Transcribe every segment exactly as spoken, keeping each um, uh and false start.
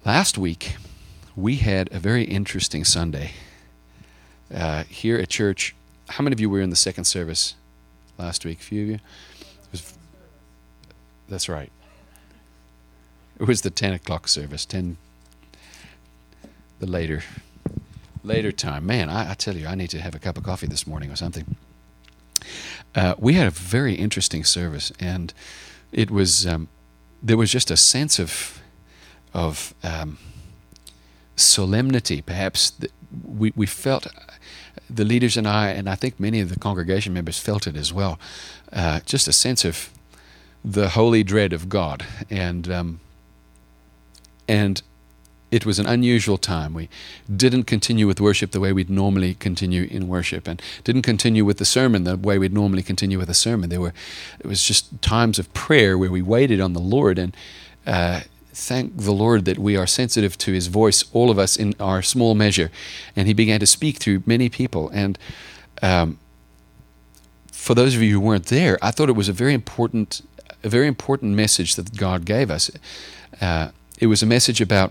Last week, we had a very interesting Sunday uh, here at church. How many of you were in the second service last week? A few of you? It was, that's right. It was the ten o'clock service, ten, the later, later time. Man, I, I tell you, I need to have a cup of coffee this morning or something. Uh, we had a very interesting service, and it was um, there was just a sense of of um, solemnity, perhaps. That we we felt, the leaders and I, and I think many of the congregation members felt it as well. Uh, just a sense of the holy dread of God, and um, and it was an unusual time. We didn't continue with worship the way we'd normally continue in worship, and didn't continue with the sermon the way we'd normally continue with a sermon. There were, it was just times of prayer where we waited on the Lord, and uh, thank the Lord that we are sensitive to His voice, all of us in our small measure, and He began to speak through many people. And um, for those of you who weren't there, I thought it was a very important, a very important message that God gave us. Uh, it was a message about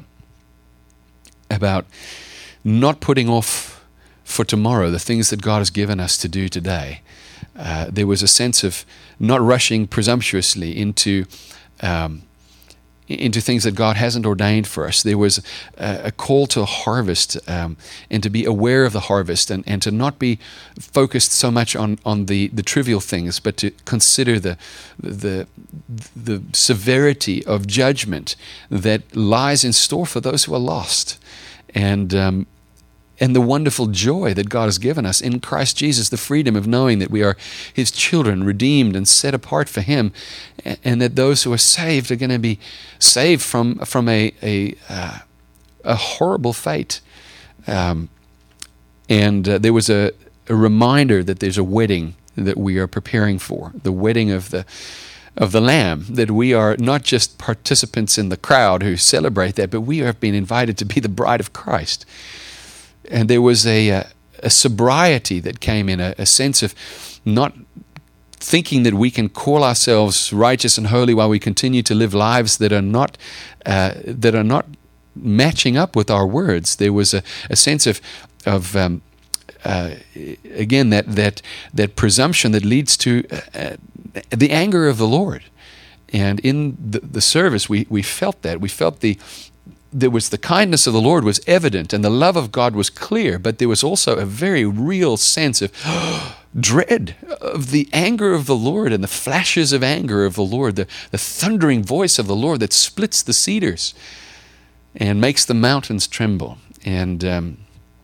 about not putting off for tomorrow the things that God has given us to do today. Uh, there was a sense of not rushing presumptuously into um, into things that God hasn't ordained for us. There was a, a call to a harvest, um, and to be aware of the harvest, and, and to not be focused so much on, on the, the trivial things, but to consider the, the, the severity of judgment that lies in store for those who are lost. And um, and the wonderful joy that God has given us in Christ Jesus, the freedom of knowing that we are His children, redeemed and set apart for Him, and that those who are saved are going to be saved from from a a, uh, a horrible fate. Um, and uh, there was a, a reminder that there's a wedding that we are preparing for, the wedding of the of the Lamb, that we are not just participants in the crowd who celebrate that, but we have been invited to be the bride of Christ. And there was a, a, a sobriety that came in, a, a sense of not thinking that we can call ourselves righteous and holy while we continue to live lives that are not uh, that are not matching up with our words. There was a, a sense of of um, uh, again that that that presumption that leads to uh, the anger of the Lord. And in the, the service, we we felt that we felt the. There was the kindness of the Lord was evident, and the love of God was clear, but there was also a very real sense of dread of the anger of the Lord and the flashes of anger of the Lord, the, the thundering voice of the Lord that splits the cedars and makes the mountains tremble. And um,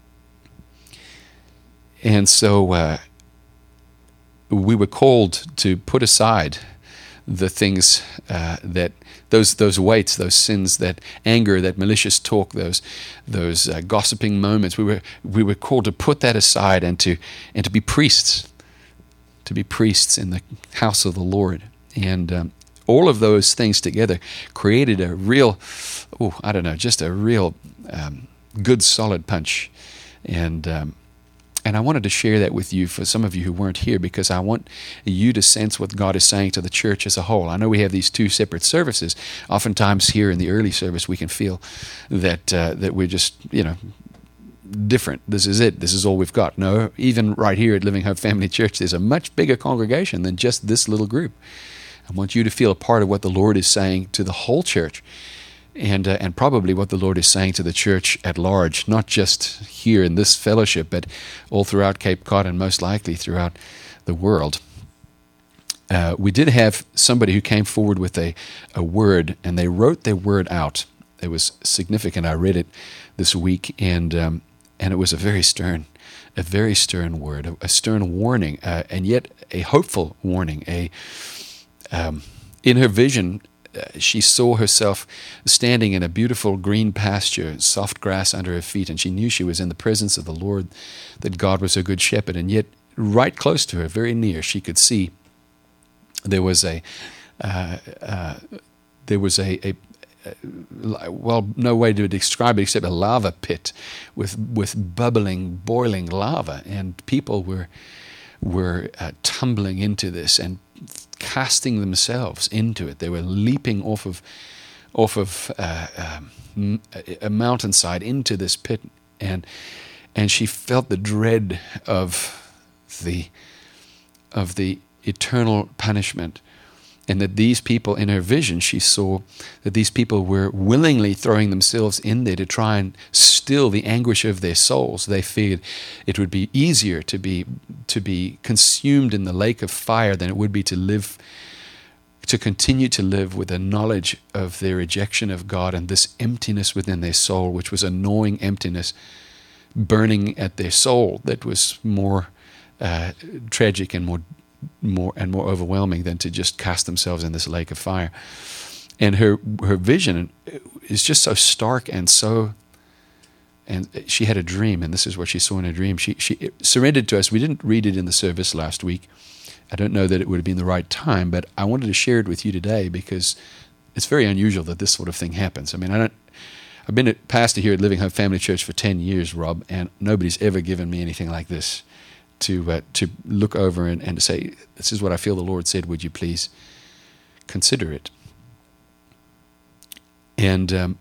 and so uh, we were called to put aside the things uh, that those those weights, those sins, that anger, that malicious talk, those those uh, gossiping moments. We were we were called to put that aside and to and to be priests, to be priests in the house of the Lord. And um, all of those things together created a real, oh, I don't know, just a real um, good solid punch. And um, And I wanted to share that with you, for some of you who weren't here, because I want you to sense what God is saying to the church as a whole. I know we have these two separate services. Oftentimes here in the early service, we can feel that uh, that we're just, you know, different. This is it. This is all we've got. No, even right here at Living Hope Family Church, there's a much bigger congregation than just this little group. I want you to feel a part of what the Lord is saying to the whole church. And uh, and probably what the Lord is saying to the church at large, not just here in this fellowship, but all throughout Cape Cod and most likely throughout the world. Uh, we did have somebody who came forward with a, a word, and they wrote their word out. It was significant. I read it this week, and um, and it was a very stern, a very stern word, a, a stern warning, uh, and yet a hopeful warning. A um, in her vision, Uh, she saw herself standing in a beautiful green pasture, soft grass under her feet, and she knew she was in the presence of the Lord, that God was her good shepherd. And yet, right close to her, very near, she could see there was a, uh, uh, there was a, a, a, well, no way to describe it except a lava pit with with bubbling, boiling lava, and people were were uh, tumbling into this and casting themselves into it. They were leaping off of off of uh, um, a mountainside into this pit, and and she felt the dread of the of the eternal punishment. And that these people, in her vision, she saw that these people were willingly throwing themselves in there to try and still the anguish of their souls. They feared it would be easier to be to be consumed in the lake of fire than it would be to live, to continue to live with a knowledge of their rejection of God and this emptiness within their soul, which was a gnawing emptiness burning at their soul that was more uh, tragic and more more and more overwhelming than to just cast themselves in this lake of fire. And her her vision is just so stark and so, and she had a dream, and this is what she saw in her dream. She she surrendered to us. We didn't read it in the service last week. I don't know that it would have been the right time, but I wanted to share it with you today because it's very unusual that this sort of thing happens. I mean, I don't. I've been a pastor here at Living Hope Family Church for ten years, Rob, and nobody's ever given me anything like this. To uh, to look over and, and to say, this is what I feel the Lord said, would you please consider it? And um,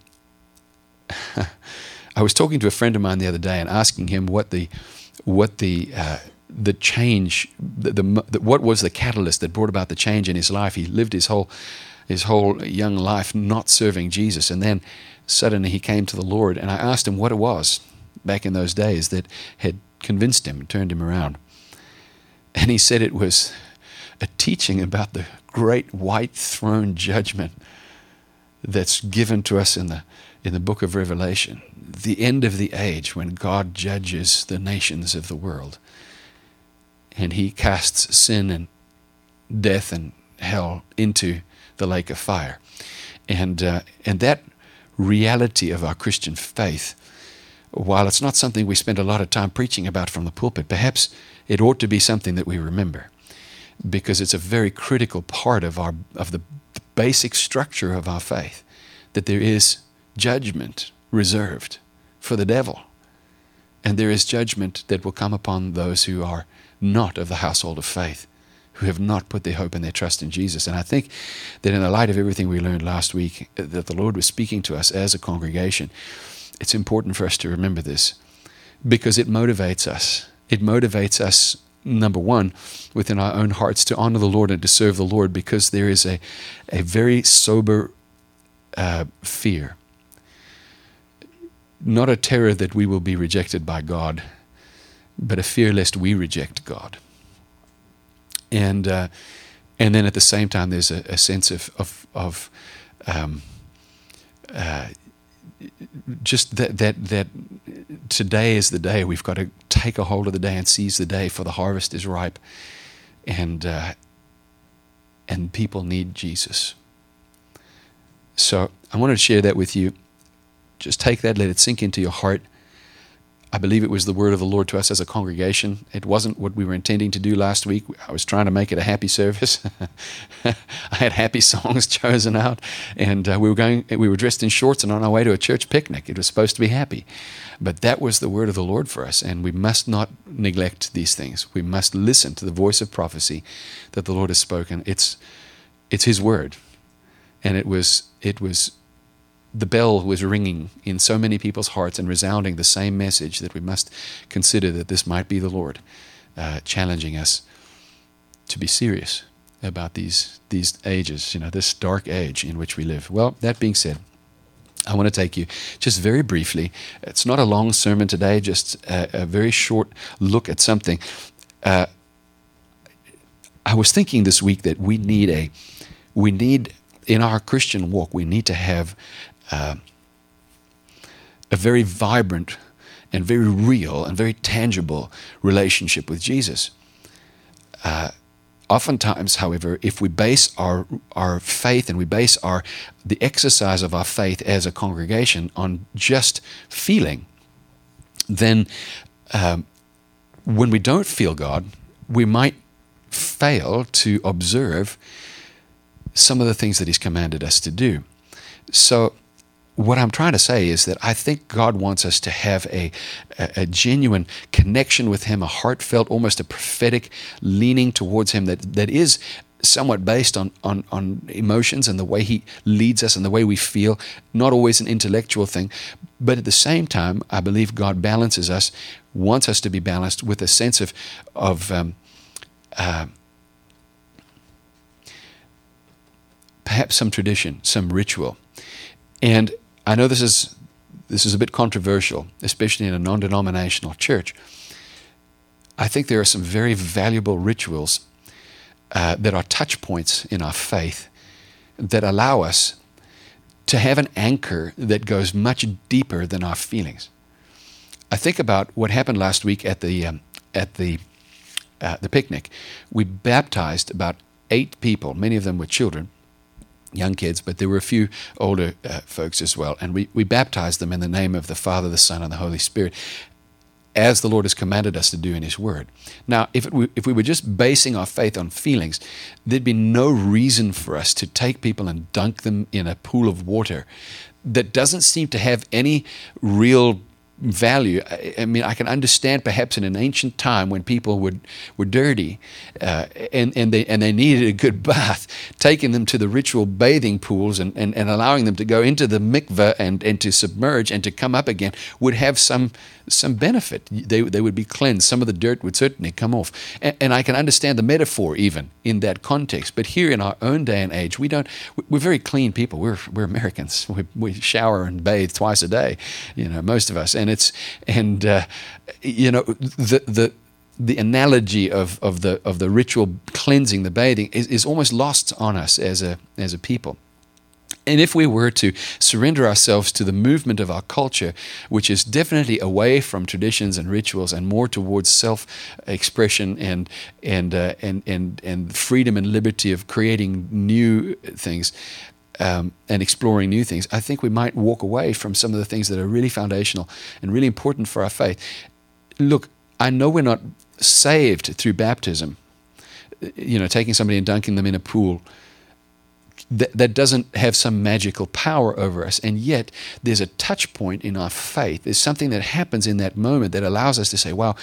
I was talking to a friend of mine the other day and asking him what the what the uh, the change, the, the, the what was the catalyst that brought about the change in his life. He lived his whole his whole young life not serving Jesus, and then suddenly he came to the Lord. And I asked him what it was back in those days that had convinced him and turned him around. And he said it was a teaching about the great white throne judgment that's given to us in the in the book of Revelation, the end of the age when God judges the nations of the world. And he casts sin and death and hell into the lake of fire. And uh, and that reality of our Christian faith, while it's not something we spend a lot of time preaching about from the pulpit, perhaps it ought to be something that we remember, because it's a very critical part of our of the basic structure of our faith, that there is judgment reserved for the devil, and there is judgment that will come upon those who are not of the household of faith, who have not put their hope and their trust in Jesus. And I think that in the light of everything we learned last week, that the Lord was speaking to us as a congregation, it's important for us to remember this, because it motivates us. It motivates us, number one, within our own hearts to honor the Lord and to serve the Lord, because there is a, a very sober uh, fear. Not a terror that we will be rejected by God, but a fear lest we reject God. And uh, and then at the same time, there's a, a sense of of, of um, uh, just that that that today is the day. We've got to take a hold of the day and seize the day, for the harvest is ripe, and uh, and people need Jesus. So I wanted to share that with you. Just take that, let it sink into your heart. I believe it was the word of the Lord to us as a congregation. It wasn't what we were intending to do last week. I was trying to make it a happy service. I had happy songs chosen out, and uh, we were going. We were dressed in shorts and on our way to a church picnic. It was supposed to be happy, but that was the word of the Lord for us, and we must not neglect these things. We must listen to the voice of prophecy that the Lord has spoken. It's it's His word, and it was it was. The bell was ringing in so many people's hearts and resounding the same message, that we must consider that this might be the Lord uh, challenging us to be serious about these these ages, you know, this dark age in which we live. Well, that being said, I want to take you just very briefly. It's not a long sermon today, just a, a very short look at something. Uh, I was thinking this week that we need a, we need in our Christian walk, we need to have Uh, a very vibrant and very real and very tangible relationship with Jesus. Uh, oftentimes, however, if we base our our faith and we base our the exercise of our faith as a congregation on just feeling, then um, when we don't feel God, we might fail to observe some of the things that He's commanded us to do. So what I'm trying to say is that I think God wants us to have a, a, a genuine connection with Him, a heartfelt, almost a prophetic leaning towards Him that, that is somewhat based on, on, on emotions and the way he leads us and the way we feel, not always an intellectual thing. But at the same time, I believe God balances us, wants us to be balanced with a sense of, of um, uh, perhaps some tradition, some ritual. And I know this is this is a bit controversial, especially in a non-denominational church. I think there are some very valuable rituals uh, that are touch points in our faith that allow us to have an anchor that goes much deeper than our feelings. I think about what happened last week at the um, at the uh, the picnic. We baptized about eight people. Many of them were children, young kids, but there were a few older uh, folks as well. And we, we baptized them in the name of the Father, the Son, and the Holy Spirit, as the Lord has commanded us to do in His Word. Now, if, it, if we were just basing our faith on feelings, there'd be no reason for us to take people and dunk them in a pool of water that doesn't seem to have any real value. I, I mean, I can understand perhaps in an ancient time when people would, were dirty uh, and, and, they, and they needed a good bath, taking them to the ritual bathing pools and, and, and allowing them to go into the mikveh and, and to submerge and to come up again would have some some benefit. They, they would be cleansed. Some of the dirt would certainly come off. And, and I can understand the metaphor even in that context. But here in our own day and age, we don't, we're very clean people. We're, we're Americans. We, we shower and bathe twice a day, you know, most of us. And it's, and, uh, you know, the, the, the analogy of, of the, of the ritual cleansing, the bathing is, is almost lost on us as a, as a people. And if we were to surrender ourselves to the movement of our culture, which is definitely away from traditions and rituals and more towards self-expression and and uh, and and and freedom and liberty of creating new things um, and exploring new things, I think we might walk away from some of the things that are really foundational and really important for our faith. Look, I know we're not saved through baptism, you know, taking somebody and dunking them in a pool. That, that doesn't have some magical power over us. And yet there's a touch point in our faith. There's something that happens in that moment that allows us to say, wow,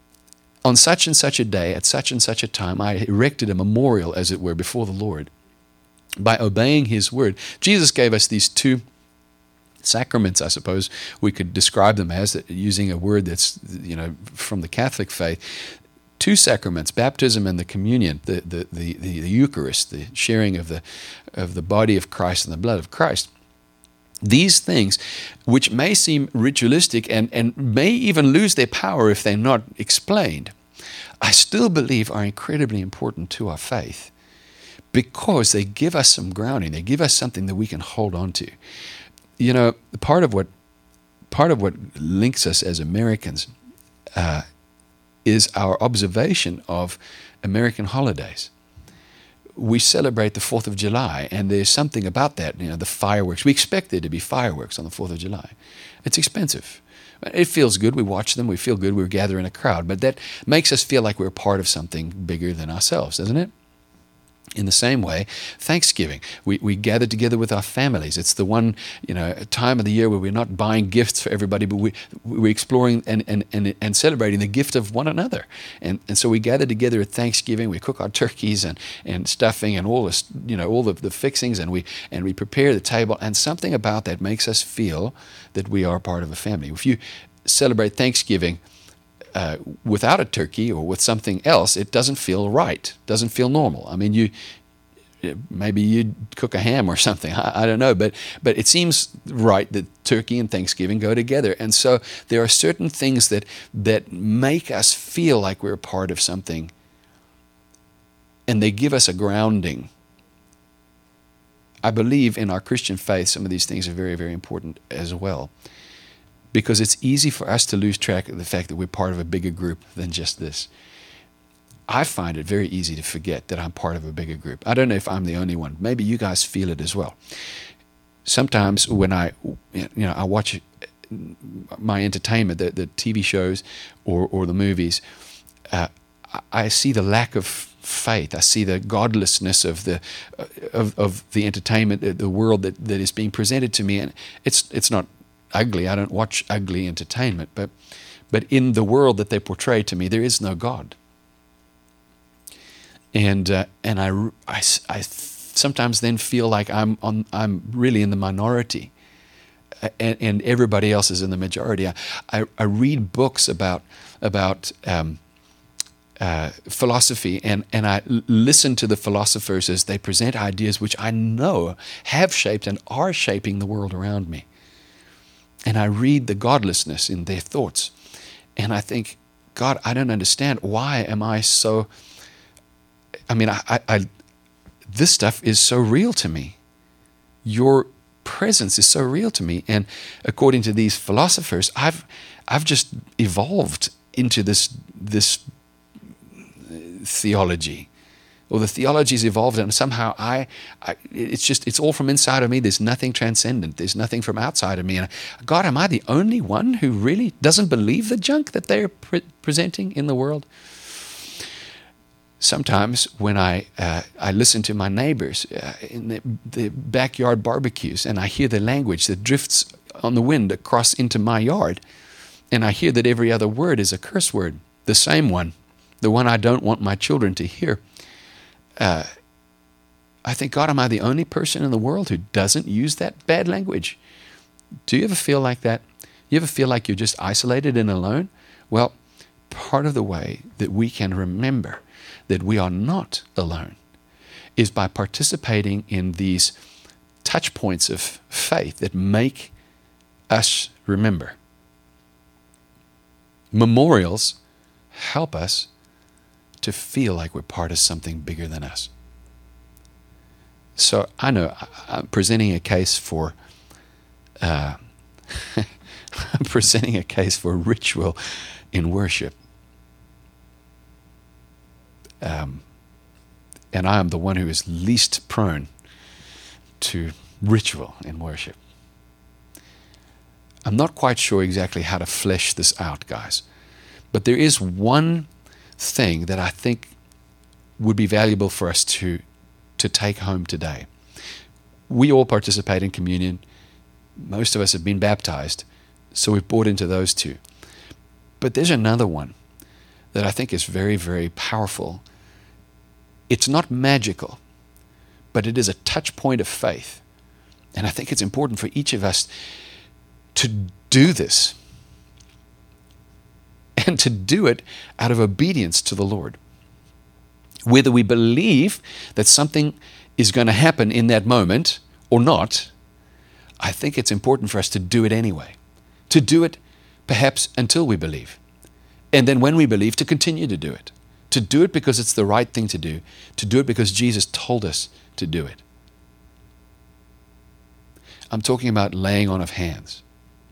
on such and such a day, at such and such a time, I erected a memorial, as it were, before the Lord. By obeying His word. Jesus gave us these two sacraments, I suppose we could describe them as, using a word that's, you know, from the Catholic faith. Two sacraments, baptism and the communion, the, the, the, the, the Eucharist, the sharing of the, of the body of Christ and the blood of Christ. These things, which may seem ritualistic and, and may even lose their power if they're not explained, I still believe are incredibly important to our faith because they give us some grounding. They give us something that we can hold on to. You know, part of what, part of what links us as Americans uh, is our observation of American holidays. We celebrate the fourth of July, and there's something about that, you know, the fireworks. We expect there to be fireworks on the fourth of July. It's expensive. It feels good. We watch them. We feel good. We gather in a crowd. But that makes us feel like we're part of something bigger than ourselves, doesn't it? In the same way, Thanksgiving, we, we gather together with our families. It's the one, you know, time of the year where we're not buying gifts for everybody, but we, we're exploring and, and, and, and celebrating the gift of one another. And, and so we gather together at Thanksgiving. We cook our turkeys and, and stuffing and all this, you know, all the, the fixings, and we and we prepare the table. And something about that makes us feel that we are part of a family. If you celebrate Thanksgiving Uh, without a turkey or with something else, it doesn't feel right, doesn't feel normal. I mean, you maybe you'd cook a ham or something, I, I don't know, but but it seems right that turkey and Thanksgiving go together. And so there are certain things that that make us feel like we're part of something, and they give us a grounding. I believe in our Christian faith, some of these things are very, very important as well. Because it's easy for us to lose track of the fact that we're part of a bigger group than just this. I find it very easy to forget that I'm part of a bigger group. I don't know if I'm the only one. Maybe you guys feel it as well. Sometimes when I, you know, I watch my entertainment, the, the T V shows or, or the movies, uh, I see the lack of faith. I see the godlessness of the of, of the entertainment, the world that, that is being presented to me, and it's it's not ugly. I don't watch ugly entertainment, but but in the world that they portray to me, there is no God. And uh, and I, I, I sometimes then feel like I'm on I'm really in the minority, and, and everybody else is in the majority. I, I, I read books about about um, uh, philosophy, and, and I l- listen to the philosophers as they present ideas which I know have shaped and are shaping the world around me. And I read the godlessness in their thoughts, and I think, God, I don't understand. Why am I so... I mean, I, I, I, this stuff is so real to me. Your presence is so real to me. And according to these philosophers, I've I've just evolved into this this theology, or the theology's evolved, and somehow I, I it's just it's all from inside of me. There's nothing transcendent. There's nothing from outside of me. And God, am I the only one who really doesn't believe the junk that they're pre- presenting in the world? Sometimes when I uh, I listen to my neighbors uh, in the, the backyard barbecues, and I hear the language that drifts on the wind across into my yard, and I hear that every other word is a curse word, the same one, the one I don't want my children to hear, uh, I think, God, am I the only person in the world who doesn't use that bad language? Do you ever feel like that? You ever feel like you're just isolated and alone? Well, part of the way that we can remember that we are not alone is by participating in these touch points of faith that make us remember. Memorials help us to feel like we're part of something bigger than us. So I know I'm presenting a case for uh, I'm presenting a case for ritual in worship. Um, and I am the one who is least prone to ritual in worship. I'm not quite sure exactly how to flesh this out, guys. But there is one thing that I think would be valuable for us to, to take home today. We all participate in communion. Most of us have been baptized, so we've bought into those two. But there's another one that I think is very, very powerful. It's not magical, but it is a touch point of faith. And I think it's important for each of us to do this, and to do it out of obedience to the Lord. Whether we believe that something is going to happen in that moment or not, I think it's important for us to do it anyway. To do it perhaps until we believe. And then when we believe, to continue to do it. To do it because it's the right thing to do. To do it because Jesus told us to do it. I'm talking about laying on of hands.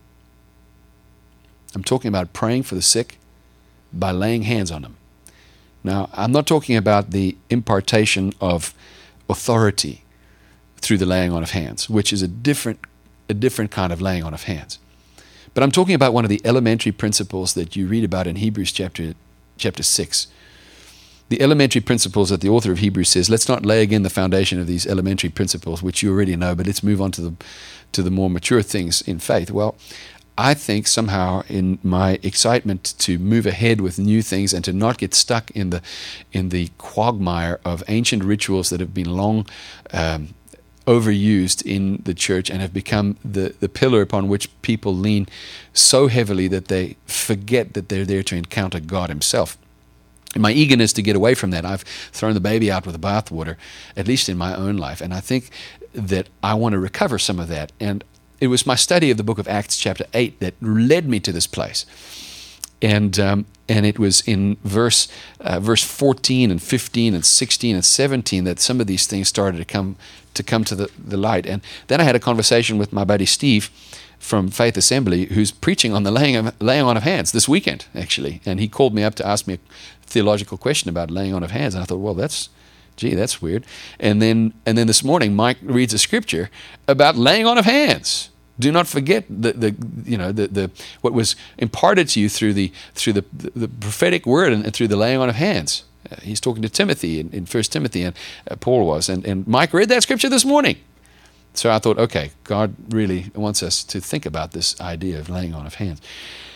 I'm talking about praying for the sick by laying hands on them. Now, I'm not talking about the impartation of authority through the laying on of hands, which is a different, a different kind of laying on of hands. But I'm talking about one of the elementary principles that you read about in Hebrews chapter, chapter six. The elementary principles that the author of Hebrews says, let's not lay again the foundation of these elementary principles, which you already know, but let's move on to the, to the more mature things in faith. Well, I think somehow in my excitement to move ahead with new things and to not get stuck in the in the quagmire of ancient rituals that have been long um, overused in the church and have become the, the pillar upon which people lean so heavily that they forget that they're there to encounter God himself. In my eagerness to get away from that, I've thrown the baby out with the bathwater, at least in my own life. And I think that I want to recover some of that. And it was my study of the book of Acts chapter eight that led me to this place. And um, and it was in verse uh, verse fourteen and fifteen and sixteen and seventeen that some of these things started to come to come to the, the light. And then I had a conversation with my buddy Steve from Faith Assembly, who's preaching on the laying, of, laying on of hands this weekend, actually. And he called me up to ask me a theological question about laying on of hands. And I thought, well, that's, gee, that's weird. And then and then this morning, Mike reads a scripture about laying on of hands. Do not forget the, the you know the, the what was imparted to you through the through the, the, the prophetic word and, and through the laying on of hands. Uh, he's talking to Timothy in, in First Timothy, and uh, Paul was, and, and Mike read that scripture this morning. So I thought, okay, God really wants us to think about this idea of laying on of hands.